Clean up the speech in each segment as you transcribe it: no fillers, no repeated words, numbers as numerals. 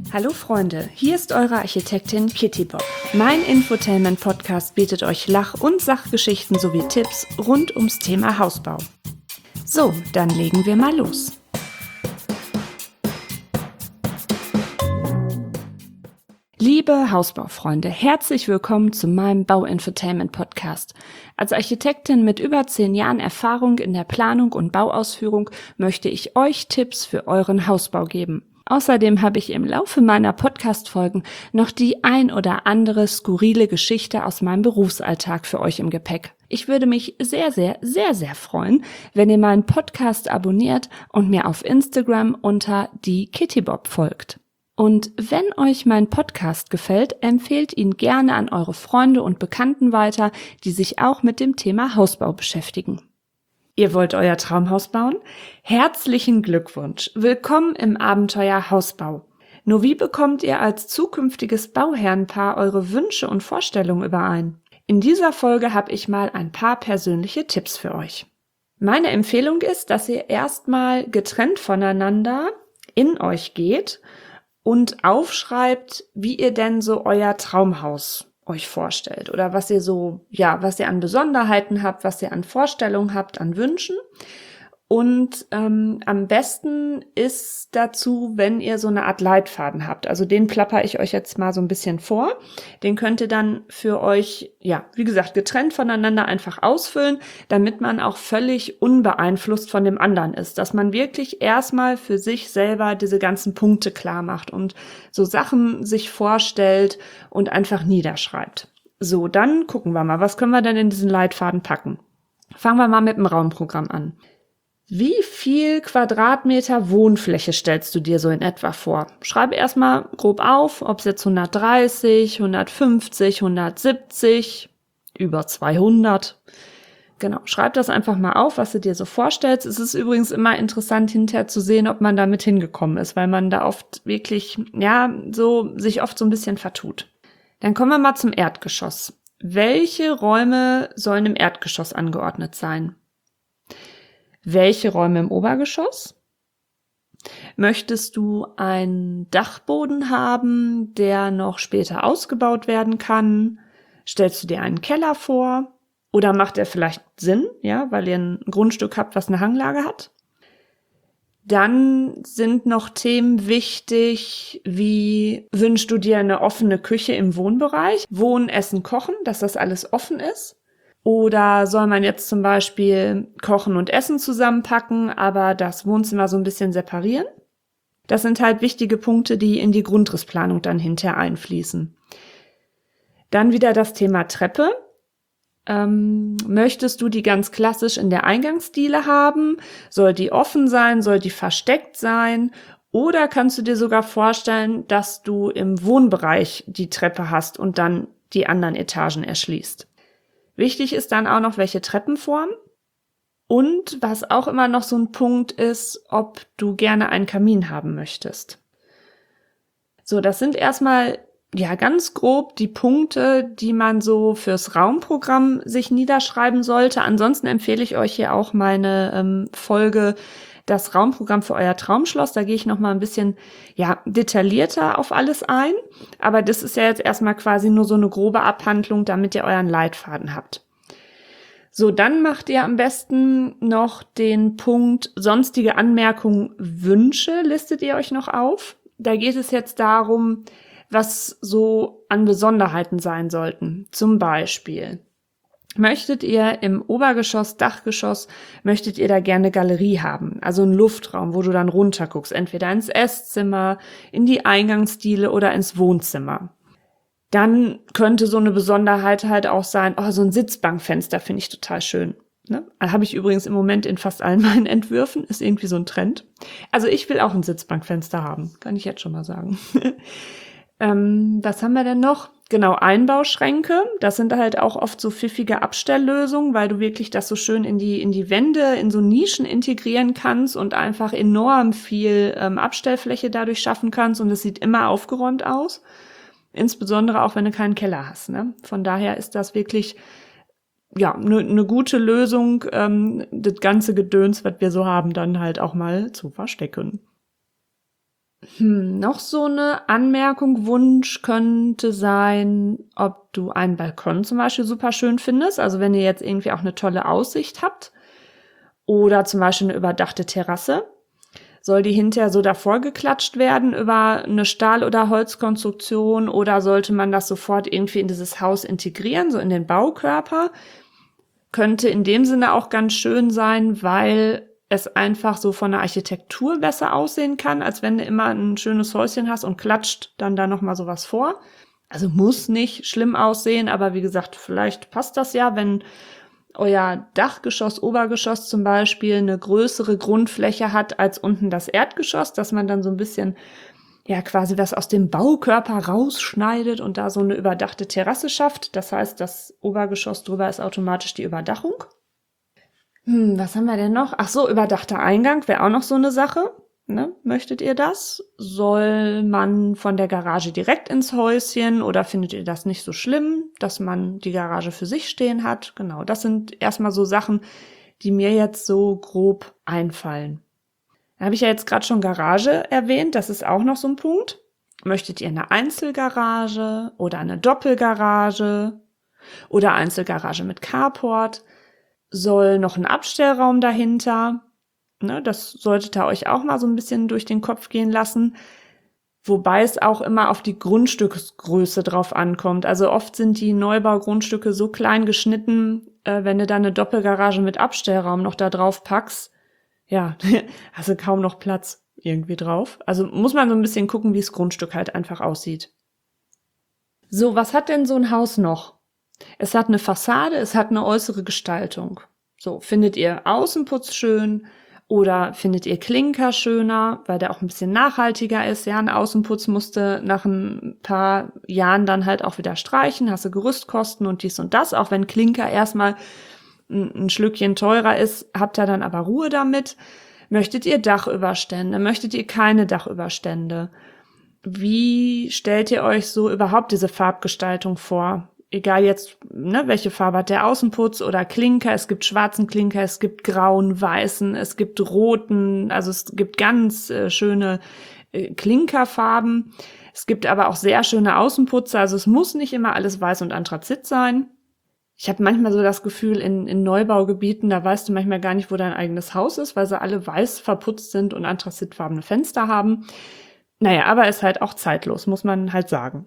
Hallo Freunde, hier ist eure Architektin Kitty Bob. Mein Infotainment-Podcast bietet euch Lach- und Sachgeschichten sowie Tipps rund ums Thema Hausbau. So, dann legen wir mal los. Liebe Hausbaufreunde, herzlich willkommen zu meinem Bau-Infotainment-Podcast. Als Architektin mit über 10 Jahren Erfahrung in der Planung und Bauausführung möchte ich euch Tipps für euren Hausbau geben. Außerdem habe ich im Laufe meiner Podcast-Folgen noch die ein oder andere skurrile Geschichte aus meinem Berufsalltag für euch im Gepäck. Ich würde mich sehr freuen, wenn ihr meinen Podcast abonniert und mir auf Instagram unter die Kitty Bob folgt. Und wenn euch mein Podcast gefällt, empfehlt ihn gerne an eure Freunde und Bekannten weiter, die sich auch mit dem Thema Hausbau beschäftigen. Ihr wollt euer Traumhaus bauen? Herzlichen Glückwunsch! Willkommen im Abenteuer Hausbau. Nur wie bekommt ihr als zukünftiges Bauherrenpaar eure Wünsche und Vorstellungen überein? In dieser Folge habe ich mal ein paar persönliche Tipps für euch. Meine Empfehlung ist, dass ihr erstmal getrennt voneinander in euch geht und aufschreibt, wie ihr denn so euer Traumhaus euch vorstellt oder was ihr so, was ihr an Besonderheiten habt, was ihr an Vorstellungen habt, an Wünschen. Und am besten ist dazu, wenn ihr so eine Art Leitfaden habt. Also den plapper ich euch jetzt mal so ein bisschen vor. Den könnt ihr dann für euch, wie gesagt, getrennt voneinander einfach ausfüllen, damit man auch völlig unbeeinflusst von dem anderen ist. Dass man wirklich erstmal für sich selber diese ganzen Punkte klar macht und so Sachen sich vorstellt und einfach niederschreibt. So, dann gucken wir mal, was können wir denn in diesen Leitfaden packen? Fangen wir mal mit dem Raumprogramm an. Wie viel Quadratmeter Wohnfläche stellst du dir so in etwa vor? Schreibe erstmal grob auf, ob es jetzt 130, 150, 170, über 200. Genau, schreib das einfach mal auf, was du dir so vorstellst. Es ist übrigens immer interessant hinterher zu sehen, ob man damit hingekommen ist, weil man da oft wirklich, sich oft so ein bisschen vertut. Dann kommen wir mal zum Erdgeschoss. Welche Räume sollen im Erdgeschoss angeordnet sein? Welche Räume im Obergeschoss? Möchtest du einen Dachboden haben, der noch später ausgebaut werden kann? Stellst du dir einen Keller vor? Oder macht er vielleicht Sinn, weil ihr ein Grundstück habt, was eine Hanglage hat? Dann sind noch Themen wichtig, wie wünschst du dir eine offene Küche im Wohnbereich? Wohnen, Essen, Kochen, dass das alles offen ist? Oder soll man jetzt zum Beispiel Kochen und Essen zusammenpacken, aber das Wohnzimmer so ein bisschen separieren? Das sind halt wichtige Punkte, die in die Grundrissplanung dann hinterher einfließen. Dann wieder das Thema Treppe. Möchtest du die ganz klassisch in der Eingangsdiele haben? Soll die offen sein? Soll die versteckt sein? Oder kannst du dir sogar vorstellen, dass du im Wohnbereich die Treppe hast und dann die anderen Etagen erschließt? Wichtig ist dann auch noch, welche Treppenform und was auch immer noch so ein Punkt ist, ob du gerne einen Kamin haben möchtest. So, das sind erstmal ganz grob die Punkte, die man so fürs Raumprogramm sich niederschreiben sollte. Ansonsten empfehle ich euch hier auch meine Folge das Raumprogramm für euer Traumschloss. Da gehe ich noch mal ein bisschen detaillierter auf alles ein. Aber das ist ja jetzt erstmal quasi nur so eine grobe Abhandlung, damit ihr euren Leitfaden habt. So, dann macht ihr am besten noch den Punkt sonstige Anmerkungen, Wünsche, listet ihr euch noch auf. Da geht es jetzt darum, was so an Besonderheiten sein sollten. Zum Beispiel: Möchtet ihr im Obergeschoss, Dachgeschoss, möchtet ihr da gerne Galerie haben? Also einen Luftraum, wo du dann runterguckst, entweder ins Esszimmer, in die Eingangsdiele oder ins Wohnzimmer. Dann könnte so eine Besonderheit halt auch sein, so ein Sitzbankfenster finde ich total schön. Ne? Habe ich übrigens im Moment in fast allen meinen Entwürfen, ist irgendwie so ein Trend. Also ich will auch ein Sitzbankfenster haben, kann ich jetzt schon mal sagen. Was haben wir denn noch? Genau, Einbauschränke. Das sind halt auch oft so pfiffige Abstelllösungen, weil du wirklich das so schön in die Wände, in so Nischen integrieren kannst und einfach enorm viel Abstellfläche dadurch schaffen kannst und es sieht immer aufgeräumt aus. Insbesondere auch, wenn du keinen Keller hast. Ne? Von daher ist das wirklich eine gute Lösung, das ganze Gedöns, was wir so haben, dann halt auch mal zu verstecken. Noch so eine Anmerkung, Wunsch könnte sein, ob du einen Balkon zum Beispiel super schön findest. Also wenn ihr jetzt irgendwie auch eine tolle Aussicht habt oder zum Beispiel eine überdachte Terrasse. Soll die hinterher so davor geklatscht werden über eine Stahl- oder Holzkonstruktion oder sollte man das sofort irgendwie in dieses Haus integrieren, so in den Baukörper? Könnte in dem Sinne auch ganz schön sein, weil es einfach so von der Architektur besser aussehen kann, als wenn du immer ein schönes Häuschen hast und klatscht dann da nochmal sowas vor. Also muss nicht schlimm aussehen, aber wie gesagt, vielleicht passt das ja, wenn euer Dachgeschoss, Obergeschoss zum Beispiel eine größere Grundfläche hat als unten das Erdgeschoss, dass man dann so ein bisschen, ja, quasi was aus dem Baukörper rausschneidet und da so eine überdachte Terrasse schafft. Das heißt, das Obergeschoss drüber ist automatisch die Überdachung. Was haben wir denn noch? Ach so, überdachter Eingang wäre auch noch so eine Sache. Ne? Möchtet ihr das? Soll man von der Garage direkt ins Häuschen oder findet ihr das nicht so schlimm, dass man die Garage für sich stehen hat? Genau, das sind erstmal so Sachen, die mir jetzt so grob einfallen. Da habe ich ja jetzt gerade schon Garage erwähnt, das ist auch noch so ein Punkt. Möchtet ihr eine Einzelgarage oder eine Doppelgarage oder Einzelgarage mit Carport? Soll noch ein Abstellraum dahinter? Ne, das solltet ihr euch auch mal so ein bisschen durch den Kopf gehen lassen. Wobei es auch immer auf die Grundstücksgröße drauf ankommt. Also oft sind die Neubaugrundstücke so klein geschnitten, wenn du da eine Doppelgarage mit Abstellraum noch da drauf packst, ja, hast du kaum noch Platz irgendwie drauf. Also muss man so ein bisschen gucken, wie das Grundstück halt einfach aussieht. So, was hat denn so ein Haus noch? Es hat eine Fassade, es hat eine äußere Gestaltung. So, findet ihr Außenputz schön oder findet ihr Klinker schöner, weil der auch ein bisschen nachhaltiger ist? Ja, ein Außenputz musste nach ein paar Jahren dann halt auch wieder streichen, hast du Gerüstkosten und dies und das. Auch wenn Klinker erstmal ein Schlückchen teurer ist, habt ihr dann aber Ruhe damit. Möchtet ihr Dachüberstände? Möchtet ihr keine Dachüberstände? Wie stellt ihr euch so überhaupt diese Farbgestaltung vor? Egal jetzt, ne, welche Farbe hat der Außenputz oder Klinker. Es gibt schwarzen Klinker, es gibt grauen, weißen, es gibt roten. Also es gibt ganz schöne Klinkerfarben. Es gibt aber auch sehr schöne Außenputze. Also es muss nicht immer alles weiß und Anthrazit sein. Ich habe manchmal so das Gefühl, in Neubaugebieten, da weißt du manchmal gar nicht, wo dein eigenes Haus ist, weil sie alle weiß verputzt sind und anthrazitfarbene Fenster haben. Naja, aber ist halt auch zeitlos, muss man halt sagen.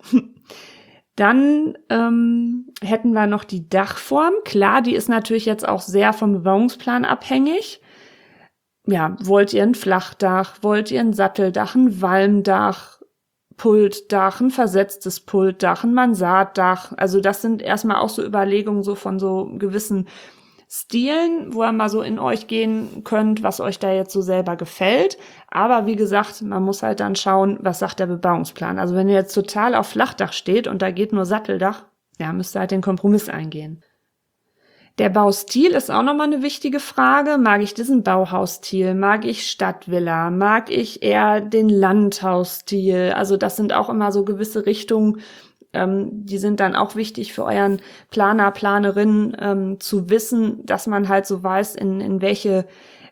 Dann hätten wir noch die Dachform. Klar, die ist natürlich jetzt auch sehr vom Bebauungsplan abhängig. Ja, wollt ihr ein Flachdach, wollt ihr ein Satteldach, ein Walmdach, Pultdach, ein versetztes Pultdach, ein Mansarddach. Also das sind erstmal auch so Überlegungen so von so gewissen Stilen, wo ihr mal so in euch gehen könnt, was euch da jetzt so selber gefällt. Aber wie gesagt, man muss halt dann schauen, was sagt der Bebauungsplan. Also wenn ihr jetzt total auf Flachdach steht und da geht nur Satteldach, ja, müsst ihr halt den Kompromiss eingehen. Der Baustil ist auch nochmal eine wichtige Frage. Mag ich diesen Bauhausstil? Mag ich Stadtvilla? Mag ich eher den Landhausstil? Also das sind auch immer so gewisse Richtungen, die sind dann auch wichtig für euren Planer, Planerin zu wissen, dass man halt so weiß, in welche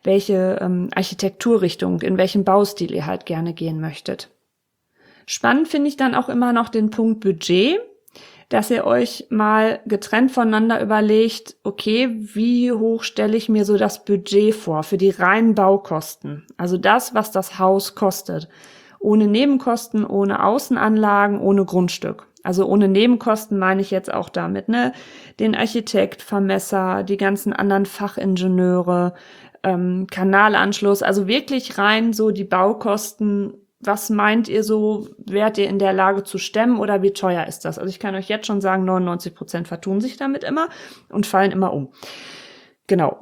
Architekturrichtung, in welchem Baustil ihr halt gerne gehen möchtet. Spannend finde ich dann auch immer noch den Punkt Budget, dass ihr euch mal getrennt voneinander überlegt, okay, wie hoch stelle ich mir so das Budget vor für die reinen Baukosten? Also das, was das Haus kostet. Ohne Nebenkosten, ohne Außenanlagen, ohne Grundstück. Also ohne Nebenkosten meine ich jetzt auch damit, ne? Den Architekt, Vermesser, die ganzen anderen Fachingenieure, Kanalanschluss, also wirklich rein so die Baukosten. Was meint ihr so, wärt ihr in der Lage zu stemmen oder wie teuer ist das? Also ich kann euch jetzt schon sagen, 99% vertun sich damit immer und fallen immer um. Genau.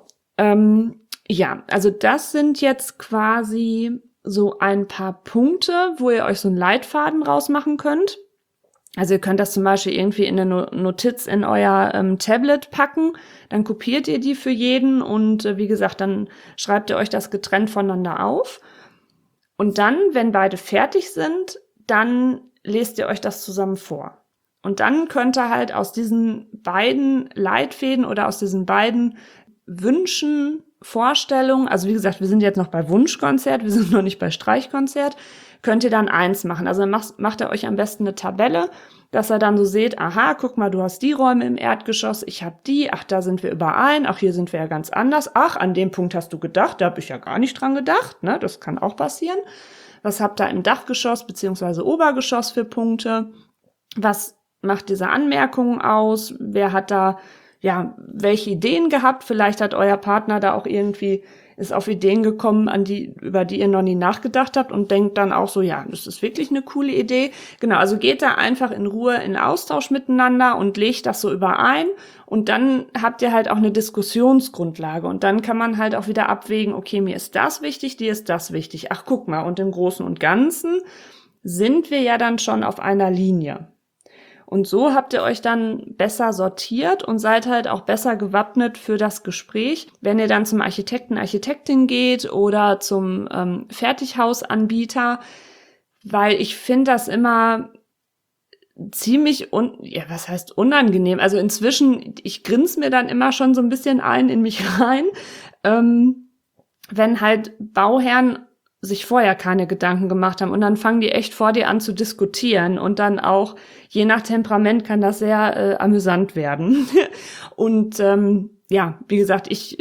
Ja, also das sind jetzt quasi so ein paar Punkte, wo ihr euch so einen Leitfaden rausmachen könnt. Also ihr könnt das zum Beispiel irgendwie in eine Notiz in euer Tablet packen, dann kopiert ihr die für jeden und wie gesagt, dann schreibt ihr euch das getrennt voneinander auf. Und dann, wenn beide fertig sind, dann lest ihr euch das zusammen vor. Und dann könnt ihr halt aus diesen beiden Leitfäden oder aus diesen beiden Wünschen, Vorstellungen, also wie gesagt, wir sind jetzt noch bei Wunschkonzert, wir sind noch nicht bei Streichkonzert, könnt ihr dann 1 machen. Also dann macht ihr euch am besten eine Tabelle, dass ihr dann so seht, aha, guck mal, du hast die Räume im Erdgeschoss, ich habe die, ach, da sind wir überein, ach, hier sind wir ja ganz anders, ach, an dem Punkt hast du gedacht, da habe ich ja gar nicht dran gedacht, ne, das kann auch passieren. Was habt ihr im Dachgeschoss bzw. Obergeschoss für Punkte? Was macht diese Anmerkungen aus? Wer hat da, ja, welche Ideen gehabt? Vielleicht hat euer Partner da auch irgendwie, ist auf Ideen gekommen, über die ihr noch nie nachgedacht habt und denkt dann auch so, ja, das ist wirklich eine coole Idee. Genau, also geht da einfach in Ruhe in Austausch miteinander und legt das so überein und dann habt ihr halt auch eine Diskussionsgrundlage und dann kann man halt auch wieder abwägen, okay, mir ist das wichtig, dir ist das wichtig. Ach, guck mal, und im Großen und Ganzen sind wir ja dann schon auf einer Linie. Und so habt ihr euch dann besser sortiert und seid halt auch besser gewappnet für das Gespräch, wenn ihr dann zum Architekten, Architektin geht oder zum Fertighausanbieter, weil ich finde das immer ziemlich, was heißt unangenehm? Also inzwischen, ich grinse mir dann immer schon so ein bisschen in mich rein, wenn halt Bauherren sich vorher keine Gedanken gemacht haben und dann fangen die echt vor dir an zu diskutieren und dann auch, je nach Temperament kann das sehr amüsant werden. Und ja, wie gesagt, ich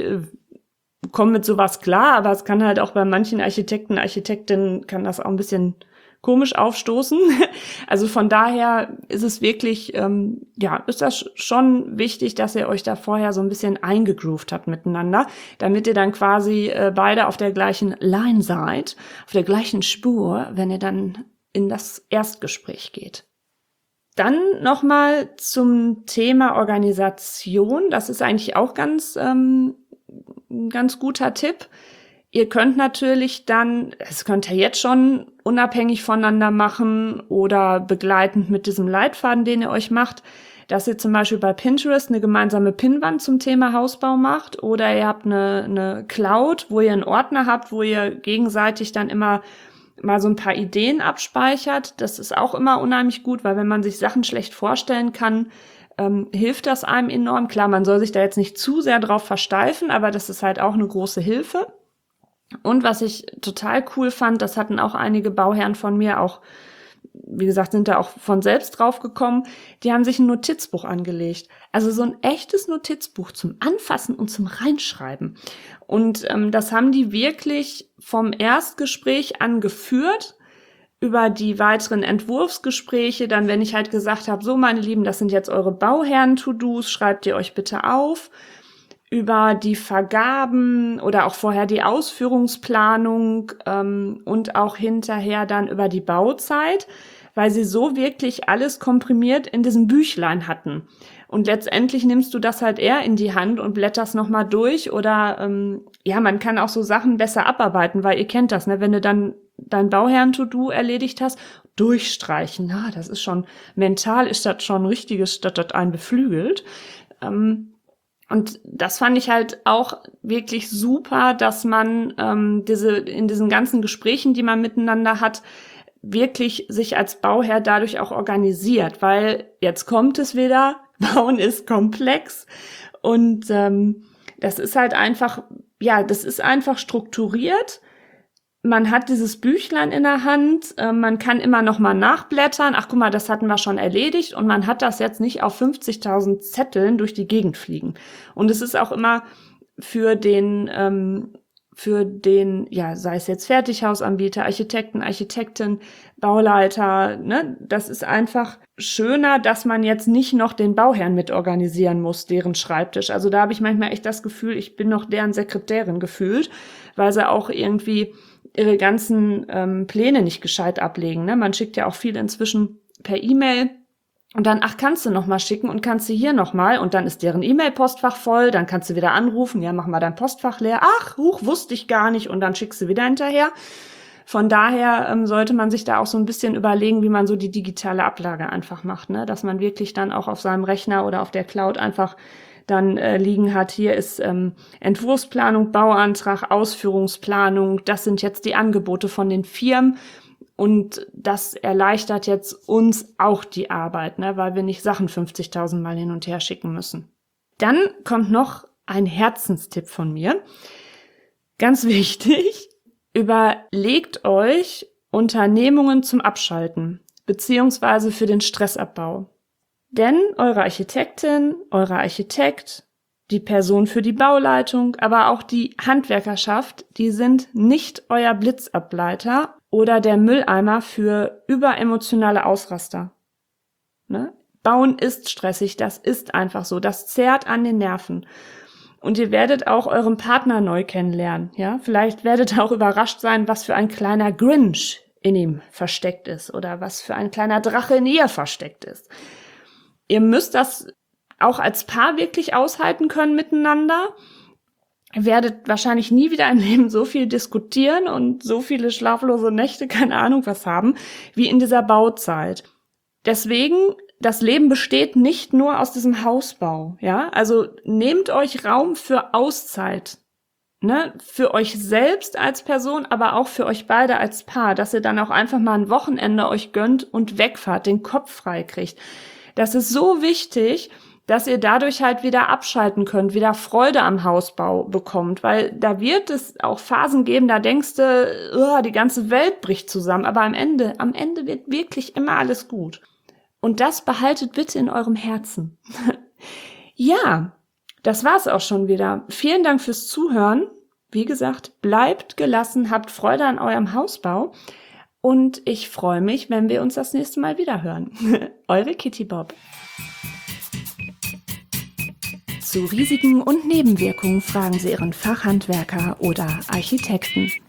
komme mit sowas klar, aber es kann halt auch bei manchen Architekten, Architektinnen kann das auch ein bisschen komisch aufstoßen. Also von daher ist es wirklich, ja, ist das schon wichtig, dass ihr euch da vorher so ein bisschen eingegroovt habt miteinander, damit ihr dann quasi beide auf der gleichen Line seid, auf der gleichen Spur, wenn ihr dann in das Erstgespräch geht. Dann nochmal zum Thema Organisation. Das ist eigentlich auch ein ganz guter Tipp. Ihr könnt natürlich dann, das könnt ihr jetzt schon unabhängig voneinander machen oder begleitend mit diesem Leitfaden, den ihr euch macht, dass ihr zum Beispiel bei Pinterest eine gemeinsame Pinnwand zum Thema Hausbau macht oder ihr habt eine Cloud, wo ihr einen Ordner habt, wo ihr gegenseitig dann immer mal so ein paar Ideen abspeichert. Das ist auch immer unheimlich gut, weil wenn man sich Sachen schlecht vorstellen kann, hilft das einem enorm. Klar, man soll sich da jetzt nicht zu sehr drauf versteifen, aber das ist halt auch eine große Hilfe. Und was ich total cool fand, das hatten auch einige Bauherren von mir auch, wie gesagt, sind da auch von selbst drauf gekommen, die haben sich ein Notizbuch angelegt. Also so ein echtes Notizbuch zum Anfassen und zum Reinschreiben. Und das haben die wirklich vom Erstgespräch an geführt, über die weiteren Entwurfsgespräche, dann wenn ich halt gesagt habe, so meine Lieben, das sind jetzt eure Bauherren-To-Dos, schreibt ihr euch bitte auf, über die Vergaben oder auch vorher die Ausführungsplanung und auch hinterher dann über die Bauzeit, weil sie so wirklich alles komprimiert in diesem Büchlein hatten. Und letztendlich nimmst du das halt eher in die Hand und blätterst nochmal durch oder ja, man kann auch so Sachen besser abarbeiten, weil ihr kennt das, ne? Wenn du dann dein Bauherren-To-Do erledigt hast, durchstreichen, na, das ist schon, mental ist das schon richtiges, dass das einen beflügelt. Und das fand ich halt auch wirklich super, dass man in diesen ganzen Gesprächen, die man miteinander hat, wirklich sich als Bauherr dadurch auch organisiert, weil jetzt kommt es wieder, Bauen ist komplex und das ist halt einfach, ja, das ist einfach strukturiert. Man hat dieses Büchlein in der Hand, man kann immer noch mal nachblättern, ach guck mal, das hatten wir schon erledigt und man hat das jetzt nicht auf 50.000 Zetteln durch die Gegend fliegen. Und es ist auch immer für den, ja, sei es jetzt Fertighausanbieter, Architekten, Architektin, Bauleiter, ne, das ist einfach schöner, dass man jetzt nicht noch den Bauherrn mit organisieren muss, deren Schreibtisch. Also da habe ich manchmal echt das Gefühl, ich bin noch deren Sekretärin gefühlt, weil sie auch irgendwie ihre ganzen Pläne nicht gescheit ablegen. Ne? Man schickt ja auch viel inzwischen per E-Mail und dann, ach, kannst du noch mal schicken und kannst du hier noch mal und dann ist deren E-Mail-Postfach voll, dann kannst du wieder anrufen, ja, mach mal dein Postfach leer, ach, wusste ich gar nicht und dann schickst du wieder hinterher. Von daher sollte man sich da auch so ein bisschen überlegen, wie man so die digitale Ablage einfach macht, ne? Dass man wirklich dann auch auf seinem Rechner oder auf der Cloud einfach dann liegen hat, hier ist Entwurfsplanung, Bauantrag, Ausführungsplanung, das sind jetzt die Angebote von den Firmen und das erleichtert jetzt uns auch die Arbeit, ne, weil wir nicht Sachen 50.000 Mal hin und her schicken müssen. Dann kommt noch ein Herzenstipp von mir. Ganz wichtig, überlegt euch Unternehmungen zum Abschalten beziehungsweise für den Stressabbau. Denn eure Architektin, euer Architekt, die Person für die Bauleitung, aber auch die Handwerkerschaft, die sind nicht euer Blitzableiter oder der Mülleimer für überemotionale Ausraster. Ne? Bauen ist stressig, das ist einfach so, das zerrt an den Nerven. Und ihr werdet auch euren Partner neu kennenlernen, ja? Vielleicht werdet ihr auch überrascht sein, was für ein kleiner Grinch in ihm versteckt ist oder was für ein kleiner Drache in ihr versteckt ist. Ihr müsst das auch als Paar wirklich aushalten können miteinander. Ihr werdet wahrscheinlich nie wieder im Leben so viel diskutieren und so viele schlaflose Nächte, keine Ahnung was haben, wie in dieser Bauzeit. Deswegen, das Leben besteht nicht nur aus diesem Hausbau, ja? Also nehmt euch Raum für Auszeit, ne? Für euch selbst als Person, aber auch für euch beide als Paar, dass ihr dann auch einfach mal ein Wochenende euch gönnt und wegfahrt, den Kopf frei kriegt. Das ist so wichtig, dass ihr dadurch halt wieder abschalten könnt, wieder Freude am Hausbau bekommt, weil da wird es auch Phasen geben, da denkst du, die ganze Welt bricht zusammen, aber am Ende wird wirklich immer alles gut. Und das behaltet bitte in eurem Herzen. Ja, das war's auch schon wieder. Vielen Dank fürs Zuhören. Wie gesagt, bleibt gelassen, habt Freude an eurem Hausbau. Und ich freue mich, wenn wir uns das nächste Mal wieder hören. Eure Kitty Bob. Zu Risiken und Nebenwirkungen fragen Sie Ihren Fachhandwerker oder Architekten.